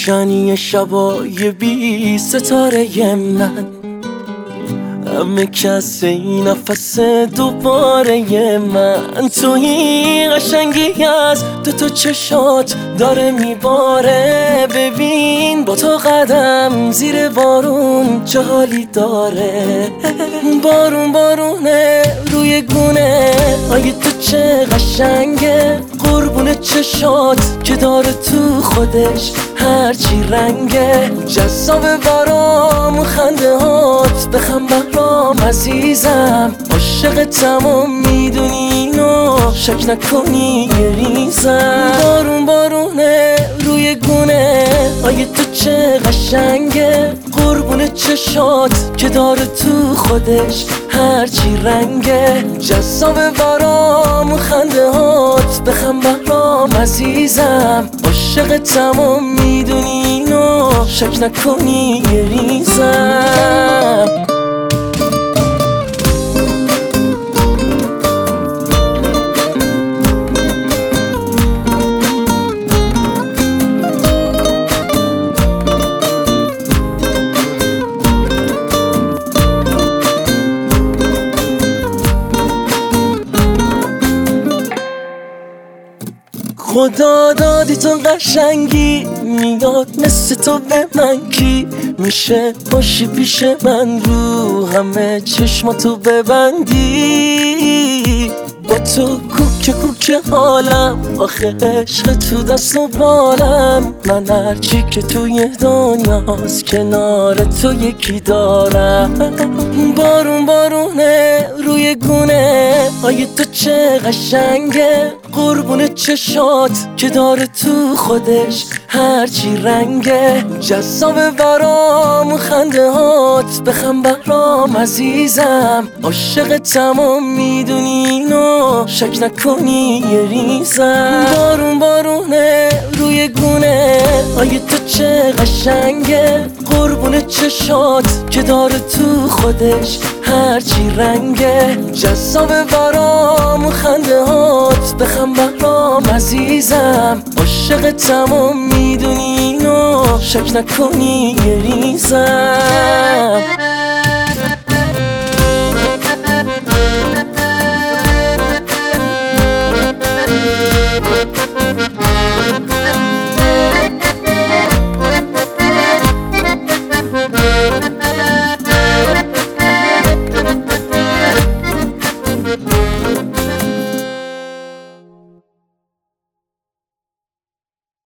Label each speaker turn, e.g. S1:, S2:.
S1: روشنی شبای بی ستاره من، همه کس این نفس دوباره من. توی قشنگی از دوتا چشات داره میباره. ببین با تو قدم زیر بارون چه حالی داره. بارون بارونه روی گونه آی تو چه قشنگه. قربون چشات که داره تو خودش هرچی رنگه. جذاب برام خنده هات بخم برام عزیزم. عاشقتم و میدونی اینو شک نکنی یه ریزم. بارون بارونه روی گونه آی تو چه قشنگه. قربون چشات که داره تو خودش هرچی رنگه. جذاب برام خنده هات بخم برام عزیزم. عاشقتم و میدونی اینو شک نکنی یه ریزم. خدا دادی تو قشنگی، میداد مثل تو به من کی میشه باشی پیش من. رو همه چشماتو ببندی، با تو کوکه کوکه حالم. آخه عشق تو دست و بالم. من هرچی که توی دنیاست کنار تو یکی دارم. بارون بارونه روی گونه آی تو چه قشنگه. قربون چشات که داره تو خودش هرچی رنگه. جذاب برام خنده هات بخم برام عزیزم. عاشقتم و میدونی اینو شک نکنی یه ریزم. بارون بارونه روی گونه آی تو چه قشنگه. قربون چشات که داره تو خودش هرچی رنگه. جذاب برام خنده هات بخم برام عزیزم. عاشقتم و میدونی اینو شک نکنی یه ریزم.